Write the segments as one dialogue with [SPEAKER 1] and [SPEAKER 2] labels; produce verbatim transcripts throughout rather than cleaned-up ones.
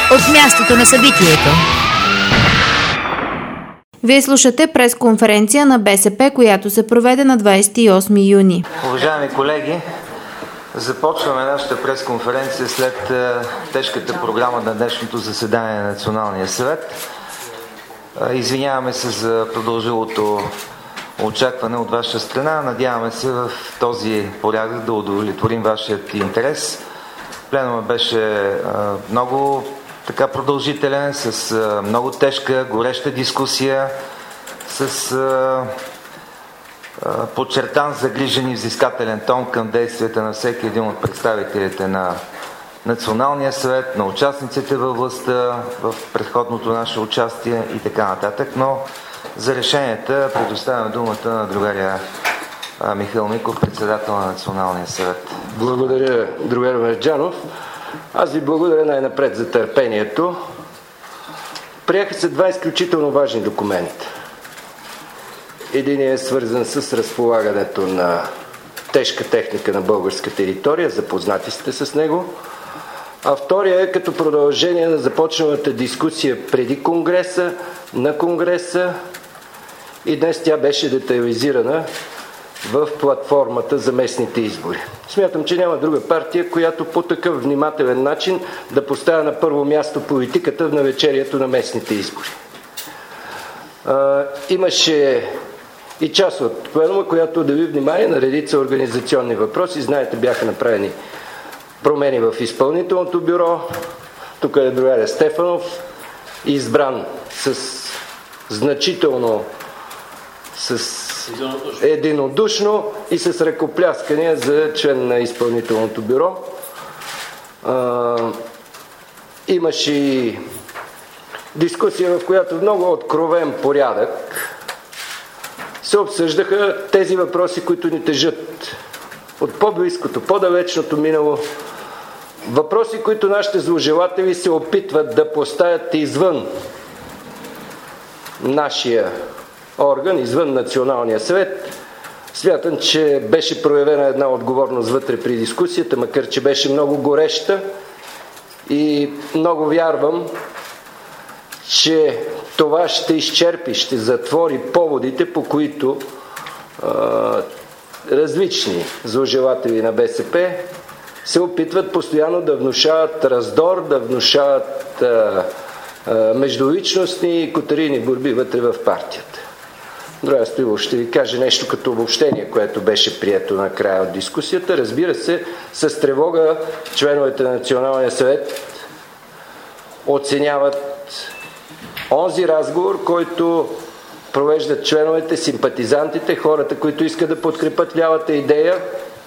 [SPEAKER 1] от мястото на събитието.
[SPEAKER 2] Вие слушате пресконференция на БСП, която се проведе на двадесет и осми юни.
[SPEAKER 3] Уважаеми колеги, започваме нашата пресконференция след е, тежката програма на днешното заседание на Националния съвет. Е, извиняваме се за продължилото очакване от ваша страна. Надяваме се в този порядък да удовлетворим вашият интерес. Пленумът беше е, много така продължителен, с а, много тежка, гореща дискусия, с а, а, подчертан, загрижен и взискателен тон към действията на всеки един от представителите на Националния съвет, на участниците във властта, в предходното наше участие и така нататък. Но за решенията предоставям думата на другаря а, Михаил Миков, председател на Националния съвет.
[SPEAKER 4] Благодаря, другар Мерджанов. Аз ви благодаря най-напред за търпението. Приеха се два изключително важни документа. Единият е свързан с разполагането на тежка техника на българска територия, запознати сте с него. А втория е като продължение на започналата дискусия преди Конгреса, на Конгреса, и днес тя беше детайлизирана в платформата за местните избори. Смятам, че няма друга партия, която по такъв внимателен начин да поставя на първо място политиката в навечерието на местните избори. А, имаше и част от пленума, която отдели внимание на редица организационни въпроси. Знаете, бяха направени промени в изпълнителното бюро. Тук е другаря Стефанов, избран с значително с единодушно. единодушно и с ръкопляскания за член на изпълнителното бюро. А, имаше и дискусия, в която в много откровен порядък се обсъждаха тези въпроси, които ни тежат от по-близкото, по-далечното минало. Въпроси, които нашите зложелатели се опитват да поставят извън нашия орган, извън Националния съвет. Смятам, че беше проявена една отговорност вътре при дискусията, макар че беше много гореща, и много вярвам, че това ще изчерпи, ще затвори поводите, по които а, различни зложелатели на БСП се опитват постоянно да внушават раздор, да внушават а, а, междуличностни и котарийни борби вътре в партията. Друга Стоилов ще ви каже нещо като обобщение, което беше прието на края от дискусията. Разбира се, с тревога членовете на Националния съвет оценяват онзи разговор, който провеждат членовете, симпатизантите, хората, които искат да подкрепят лявата идея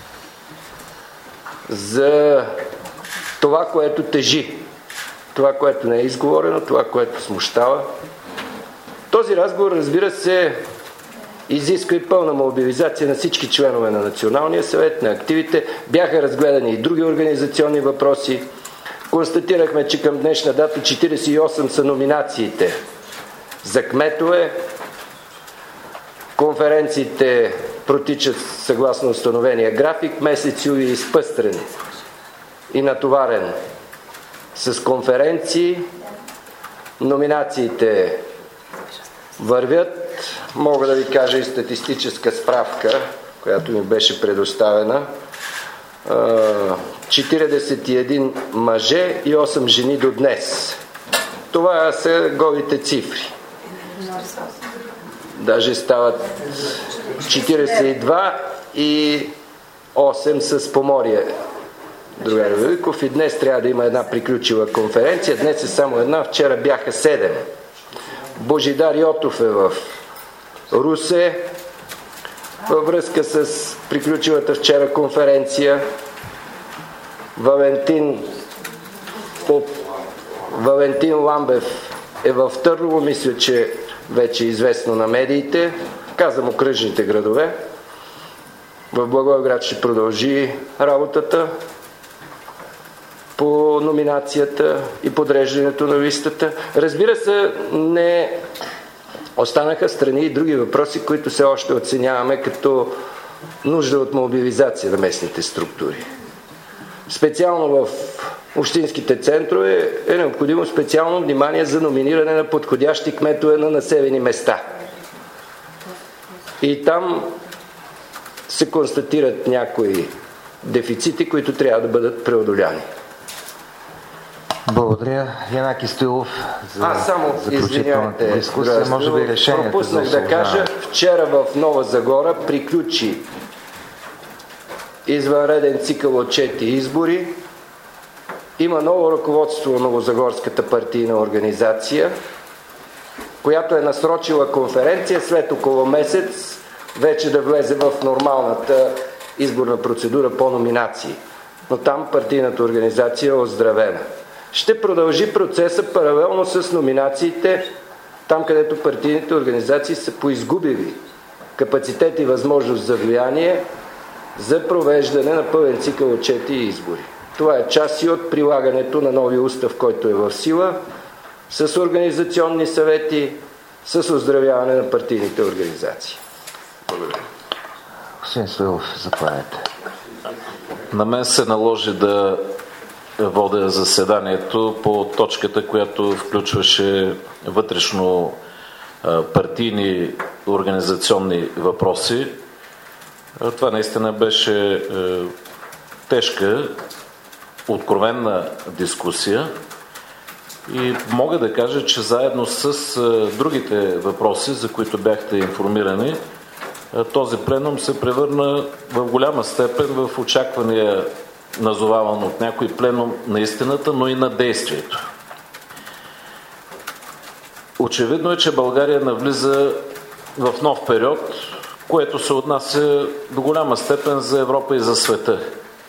[SPEAKER 4] за това, което тежи, това, което не е изговорено, това, което смущава. Този разговор, разбира се, изисква и пълна мобилизация на всички членове на Националния съвет, на активите. Бяха разгледани и други организационни въпроси. Констатирахме, че към днешна дата четиридесет и осем са номинациите за кметове. Конференциите протичат съгласно установения график. Месец юли е изпъстрен и натоварен с конференции. Номинациите вървят. Мога да ви кажа и статистическа справка, която ми беше предоставена. четиридесет и един мъже и осем жени до днес. Това са голите цифри. Даже стават четиридесет и два и осем с Поморие. Другар Великов, и днес трябва да има една приключила конференция. Днес е само една, вчера бяха седем. Божидар Йотов е в Русе във връзка с приключилата вчера конференция. Валентин Поп, Валентин Ламбев е в Търново, мисля, че вече е известно на медиите. Казвам окръжните градове. В Благоевград ще продължи работата по номинацията и подреждането на листата. Разбира се, не останаха страни и други въпроси, които все още оценяваме като нужда от мобилизация на местните структури. Специално в общинските центрове е необходимо специално внимание за номиниране на подходящи кметове на населени места. И там се констатират някои дефицити, които трябва да бъдат преодоляни.
[SPEAKER 3] Благодаря. Янаки Стоилов за
[SPEAKER 4] Аз само,
[SPEAKER 3] заключителната дискусия. Може би решението
[SPEAKER 4] пропуснах
[SPEAKER 3] за
[SPEAKER 4] да кажа, вчера в Нова Загора приключи извънреден цикъл от четири избори. Има ново ръководство на Новозагорската партийна организация, която е насрочила конференция след около месец вече да влезе в нормалната изборна процедура по номинации. Но там партийната организация е оздравена. Ще продължи процеса паралелно с номинациите там, където партийните организации са поизгубили капацитет и възможност за влияние за провеждане на пълен цикъл от четири избори. Това е част и от прилагането на нови устав, който е в сила, с организационни съвети, с оздравяване на партийните организации. Благодаря.
[SPEAKER 3] Господин Стоилов, заповядайте.
[SPEAKER 5] На мен се наложи да водя заседанието по точката, която включваше вътрешно партийни организационни въпроси. Това наистина беше тежка, откровенна дискусия и мога да кажа, че заедно с другите въпроси, за които бяхте информирани, този пленум се превърна в голяма степен в очаквания, назоваван от някой пленум на истината, но и на действието. Очевидно е, че България навлиза в нов период, което се отнася до голяма степен за Европа и за света.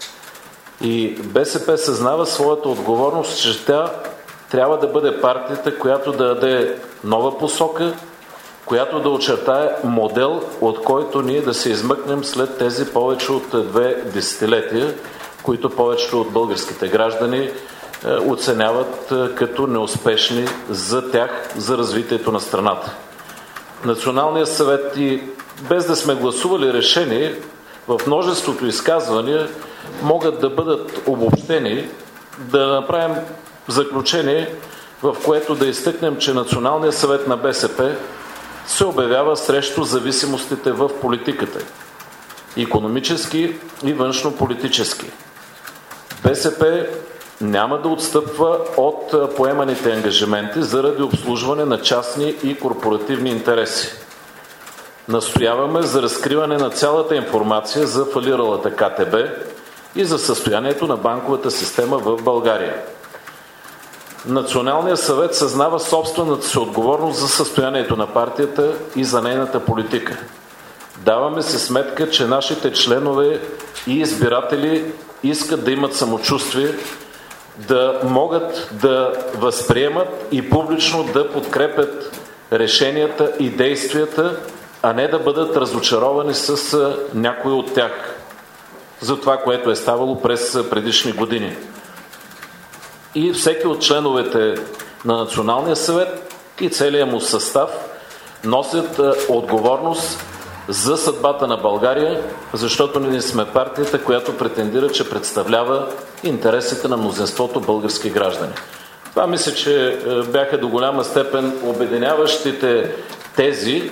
[SPEAKER 5] И БСП съзнава своята отговорност, че тя трябва да бъде партията, която да даде нова посока, която да очертае модел, от който ние да се измъкнем след тези повече от две десетилетия, които повечето от българските граждани оценяват като неуспешни за тях, за развитието на страната. Националният съвет, и без да сме гласували решение, в множеството изказвания могат да бъдат обобщени, да направим заключение, в което да изтъкнем, че Националният съвет на БСП се обявява срещу зависимостите в политиката, икономически и външно-политически. БСП няма да отстъпва от поеманите ангажименти заради обслужване на частни и корпоративни интереси. Настояваме за разкриване на цялата информация за фалиралата КТБ и за състоянието на банковата система в България. Националният съвет съзнава собствената си отговорност за състоянието на партията и за нейната политика. Даваме си сметка, че нашите членове и избиратели искат да имат самочувствие, да могат да възприемат и публично да подкрепят решенията и действията, а не да бъдат разочаровани с някои от тях за това, което е ставало през предишни години. И всеки от членовете на Националния съвет и целият му състав носят отговорност за съдбата на България, защото ние сме партията, която претендира, че представлява интересите на мнозинството български граждани. Това мисля, че бяха до голяма степен обединяващите тези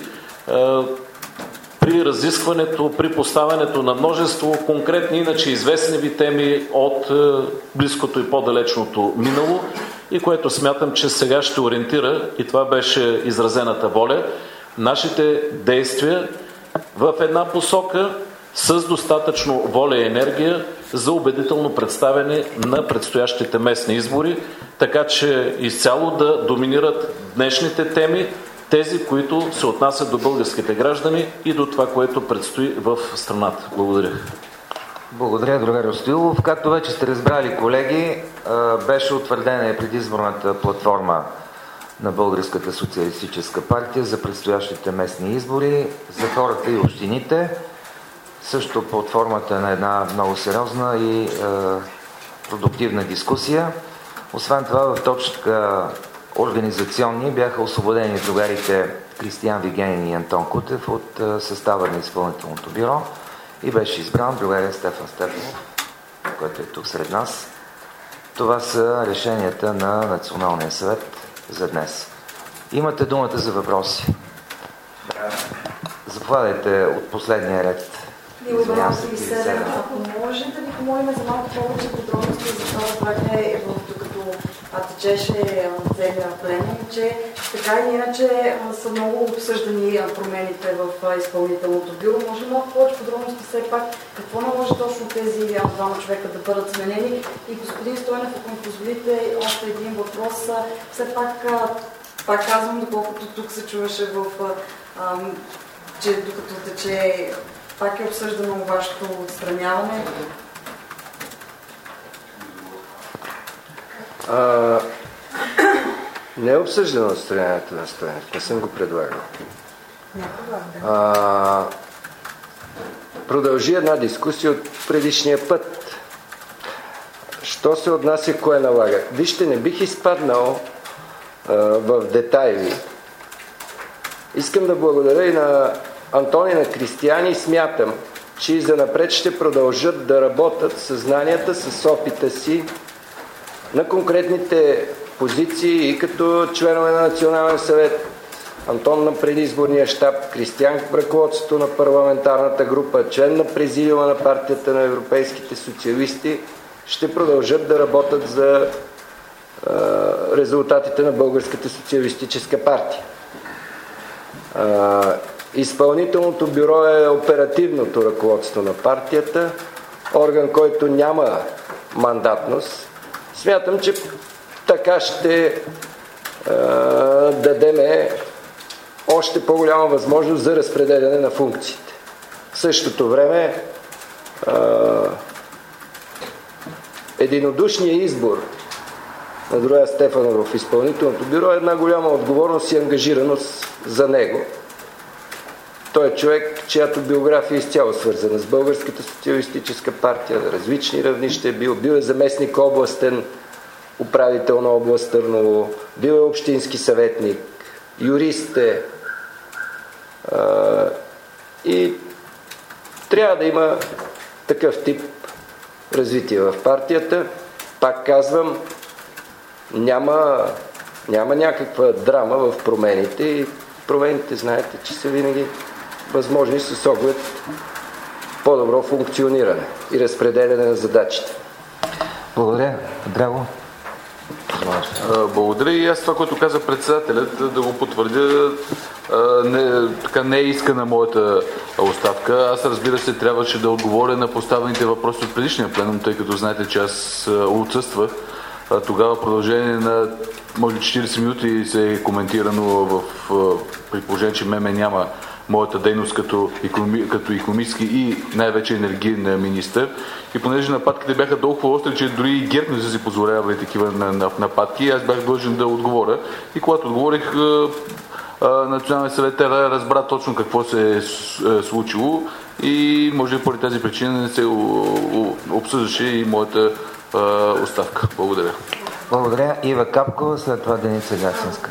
[SPEAKER 5] при разискването, при поставянето на множество конкретни, иначе известни ви теми от близкото и по-далечното минало, и което смятам, че сега ще ориентира, и това беше изразената воля, нашите действия в една посока с достатъчно воля и енергия за убедително представяне на предстоящите местни избори, така че изцяло да доминират днешните теми, тези, които се отнасят до българските граждани и до това, което предстои в страната. Благодаря.
[SPEAKER 3] Благодаря, другарю Стоилов. Както вече сте разбрали, колеги, беше утвърдена и предизборната платформа на Българската социалистическа партия за предстоящите местни избори за хората и общините. Също под формата на една много сериозна и е, продуктивна дискусия. Освен това, в точка организационни бяха освободени другарите Кристиян Вигенин и Антон Кутев от е, състава на изпълнителното бюро и беше избран другаря Стефан Стефанов, който е тук сред нас. Това са решенията на Националния съвет за днес. Имате думата за въпроси. Заповядайте от последния ред.
[SPEAKER 6] Извинявам се, ако може да ви помолим за малко повече подробности за това, разбрахме, докато течеше целия пленум, че така или иначе са много обсъждани промените в изпълнителното бюро. Може ли малко повече подробности все пак какво наложи точно тези двама човека да бъдат сменени? И господин Стойнев, ако ми позволите още един въпрос, все пак, пак казвам, доколкото тук се чуваше в, че докато тече пак е обсъждано вашето отстраняване.
[SPEAKER 4] А, не е обсъждано отстраняването на Стойнев. Не съм го предлагал. А, продължи една дискусия от предишния път. Що се отнася, кое налага? Вижте, не бих изпаднал а, в детайли. Искам да благодаря и на Антони, на Кристияни, и смятам, че и занапред ще продължат да работят със знанията, с опита си на конкретните позиции и като членове на Националния съвет, Антон на предизборния щаб, Кристиян в ръководството на парламентарната група, член на президиума на партията на европейските социалисти, ще продължат да работят за е, резултатите на Българската социалистическа партия. Е, Изпълнителното бюро е оперативното ръководство на партията, орган, който няма мандатност. Смятам, че така ще е, дадеме още по-голяма възможност за разпределяне на функциите. В същото време е, единодушният избор на Дороя Стефанова в изпълнителното бюро е една голяма отговорност и ангажираност за него. Той е човек, чиято биография е изцяло свързана с Българската социалистическа партия, на различни равнища е бил. Бил е заместник областен управител на област Търново, бил е общински съветник, юрист е. А, и трябва да има такъв тип развитие в партията. Пак казвам, няма, няма някаква драма в промените и промените, знаете, че са винаги възможни с оглед по-добро функциониране и разпределяне на задачите.
[SPEAKER 3] Благодаря. Драго.
[SPEAKER 5] Благодаря и аз това, което каза председателят, да го потвърдя, не, така не е искана моята оставка. Аз, разбира се, трябваше да отговоря на поставените въпроси от предишния пленум, тъй като знаете, че аз отсъствах. Тогава продължение на може четирийсет минути се е коментирано в, при положение, че ме няма моята дейност като, икономи, като икономически и най-вече енергиен министър. И понеже нападките бяха толкова остри, че дори и ГЕРБ не са си позволявали такива нападки, аз бях длъжен да отговоря. И когато отговорих, Националният съвет разбра точно какво се е случило и може би поради тази причина не се обсъждаше и моята оставка. Благодаря.
[SPEAKER 3] Благодаря. Ива Капкова, след това Деница Гасинска.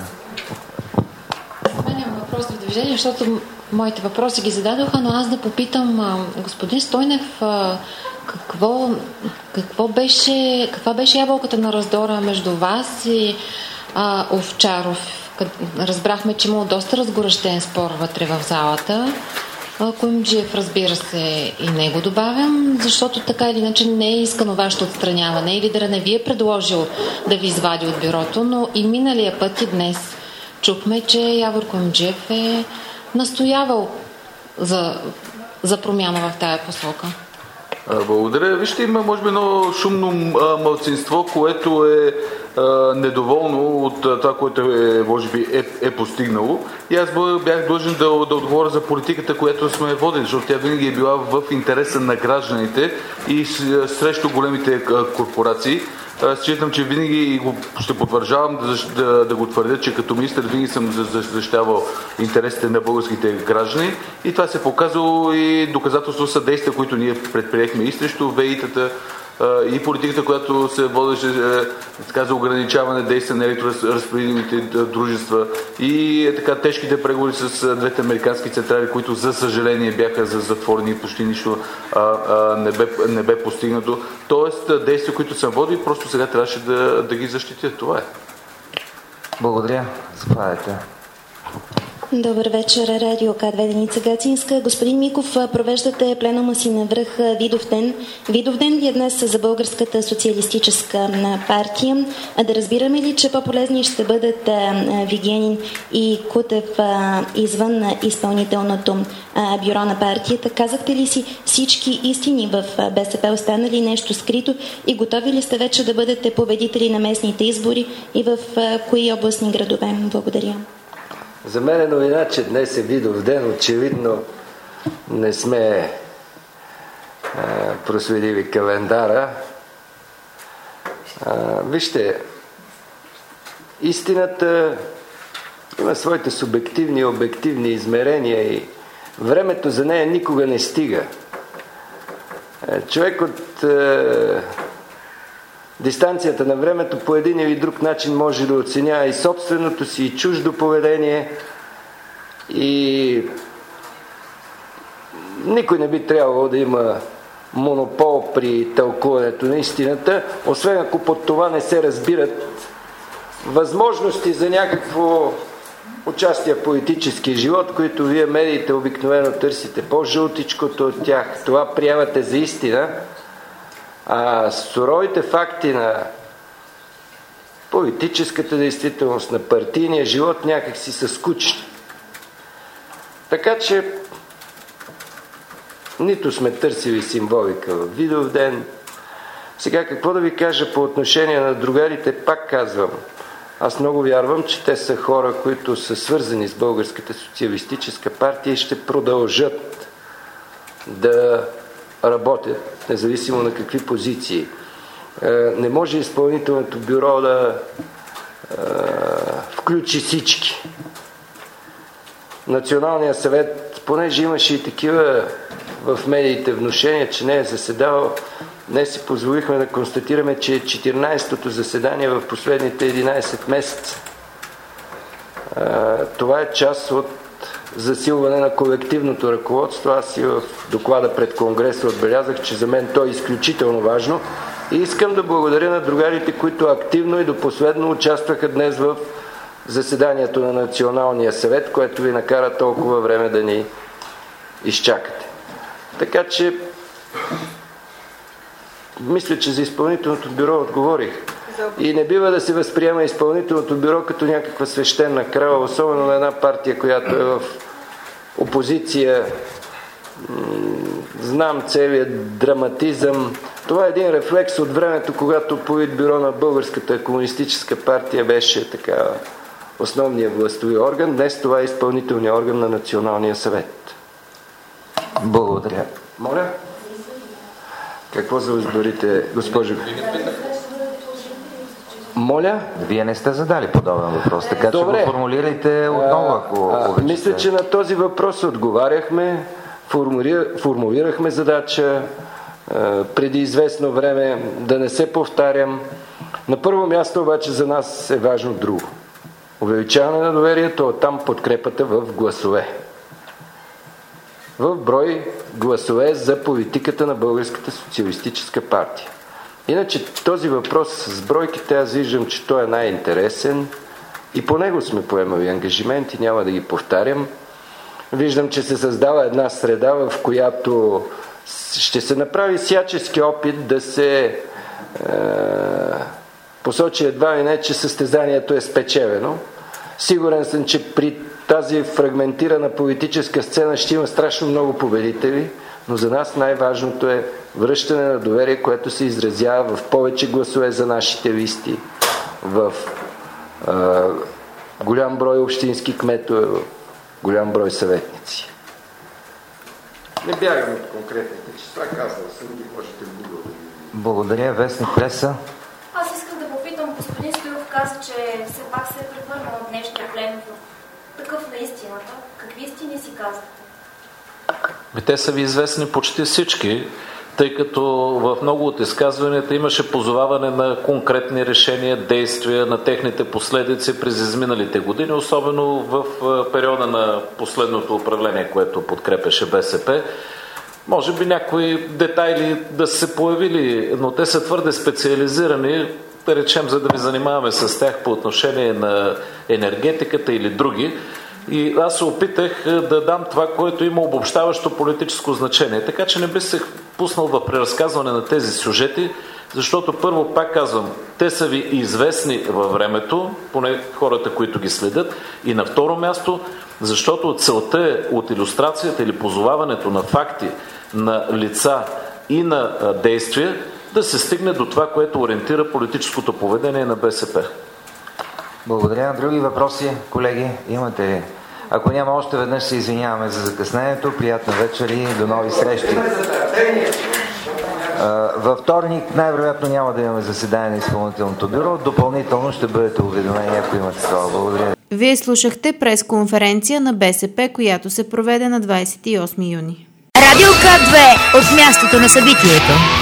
[SPEAKER 1] Сменям въпрос в движение, защото моите въпроси ги зададоха, но аз да попитам а, господин Стойнев, а, какво, какво беше, каква беше ябълката на раздора между вас и а, Овчаров? Разбрахме, че имало доста разгорещен спор вътре в залата. Куюмджиев, разбира се, и него добавям, защото така или иначе не е искано вашето отстраняване и лидера не ви е предложил да ви извади от бюрото, но и миналия път и днес чухме, че Явор Куюмджиев е настоявал за, за промяна в тая посока.
[SPEAKER 5] Благодаря. Вижте, има може би едно шумно малцинство, което е а, недоволно от а, това, което е, може би е, е постигнало. И аз бях длъжен да, да отговоря за политиката, която сме водили, защото тя винаги е била в интереса на гражданите и срещу големите корпорации. Считам, че винаги го ще потвърждавам да, да, да го твърдя, че като министър винаги съм защитавал интересите на българските граждани и това се показало и доказателство са действия, които ние предприехме и срещу ВЕИ-тата,
[SPEAKER 7] и политиката, която се водеше така, за ограничаване действия на електроразпределителните дружества и така тежките преговори с двете американски централи, които за съжаление бяха за затворени и почти нищо а, а, не, бе, не бе постигнато. Тоест действия, които съм водил, просто сега трябваше да, да ги защитя. Това е.
[SPEAKER 3] Благодаря. Заповядайте.
[SPEAKER 8] Добър вечер, радио К две Деница Гацинска. Господин Миков, провеждате пленума си на връх Видовден. Видовден ли е днес за Българската социалистическа партия? А да разбираме ли, че по-полезни ще бъдат Вигенин и Кутев извън изпълнителното бюро на партията? Казахте ли си всички истини в БСП? Остана ли нещо скрито? И готови ли сте вече да бъдете победители на местните избори и в кои областни градове? Благодаря.
[SPEAKER 4] За мен е новина, че днес е Видовден. Очевидно не сме а, проследили календара. А, вижте, истината има своите субективни и обективни измерения и времето за нея никога не стига. Човек от а, дистанцията на времето по един или друг начин може да оценява и собственото си, и чуждо поведение, и никой не би трябвало да има монопол при тълкуването на истината, освен ако под това не се разбират възможности за някакво участие в политически живот, които вие медиите обикновено търсите по-жълтичкото от тях. Това приемате за истина. А суровите факти на политическата действителност, на партийния живот някак си са скучни. Така че нито сме търсили символика в Видовден. Сега какво да ви кажа по отношение на другарите, пак казвам. Аз много вярвам, че те са хора, които са свързани с Българската социалистическа партия и ще продължат да работят, независимо на какви позиции. Не може изпълнителното бюро да е, включи всички. Националният съвет, понеже имаше и такива в медиите внушения, че не е заседавал, днес си позволихме да констатираме, че е четиринайсетото заседание в последните единайсет месеца. Е, това е част от засилване на колективното ръководство. Аз и в доклада пред Конгреса отбелязах, че за мен то е изключително важно и искам да благодаря на другарите, които активно и до последно участваха днес в заседанието на Националния съвет, което ви накара толкова време да ни изчакате. Така че мисля, че за изпълнителното бюро отговорих. И не бива да се възприема изпълнителното бюро като някаква свещена крава, особено на една партия, която е в опозиция. Знам целият драматизъм. Това е един рефлекс от времето, когато Политбюро на Българската комунистическа партия беше така основният властови орган. Днес това е изпълнителният орган на Националния съвет.
[SPEAKER 3] Благодаря.
[SPEAKER 4] Моля? Какво за изборите, госпожо? Моля?
[SPEAKER 3] Вие не сте задали подобен въпрос, така че
[SPEAKER 4] Добре.
[SPEAKER 3] го формулирайте отново, ако
[SPEAKER 4] а,
[SPEAKER 3] обичате.
[SPEAKER 4] Мисля, че на този въпрос отговаряхме, формулира, формулирахме задача а, преди известно време, да не се повтарям. На първо място обаче за нас е важно друго. Увеличаване на доверието, оттам подкрепата в гласове. В брой гласове за политиката на Българската социалистическа партия. Иначе този въпрос с бройките, аз виждам, че той е най-интересен и по него сме поемали ангажименти, няма да ги повтарям. Виждам, че се създава една среда, в която ще се направи всячески опит да се е, посочи едва и не, че състезанието е спечелено. Сигурен съм, че при тази фрагментирана политическа сцена ще има страшно много победители, но за нас най-важното е връщане на доверие, което се изразява в повече гласове за нашите листи, в е, голям брой общински кметове, в голям брой съветници. Не бягам от конкретните числа, казвам съм ги, можете в Google да ги.
[SPEAKER 3] Благодаря. Вестник Преса.
[SPEAKER 9] Аз искам да попитам, господин Стоилов каза, че все пак се е превърнал от днешния пленум в такъв на истината. Какви истини си казвате?
[SPEAKER 5] Те са ви известни почти всички. тъй като в много от изказванията имаше позоваване на конкретни решения, действия, на техните последици през изминалите години, особено в периода на последното управление, което подкрепяше БСП. Може би някои детайли да се появили, но те са твърде специализирани, да речем, за да ви занимаваме с тях по отношение на енергетиката или други. И аз се опитах да дам това, което има обобщаващо политическо значение. Така че не би се пуснал в преразказване на тези сюжети, защото първо, пак казвам, те са ви известни във времето, поне хората, които ги следят. И на второ място, защото целта е от илюстрацията или позоваването на факти, на лица и на действия, да се стигне до това, което ориентира политическото поведение на БСП.
[SPEAKER 3] Благодаря. Други въпроси, колеги, имате ли? Ако няма, още веднъж се извиняваме за закъснението. Приятна вечер и до нови срещи. Във вторник най-вероятно няма да имаме заседание на изпълнителното бюро. Допълнително ще бъдете уведомени, ако имате това. Благодаря.
[SPEAKER 2] Вие слушахте пресконференция на БСП, която се проведе на двадесет и осми юни.
[SPEAKER 10] Радио К две от мястото на събитието.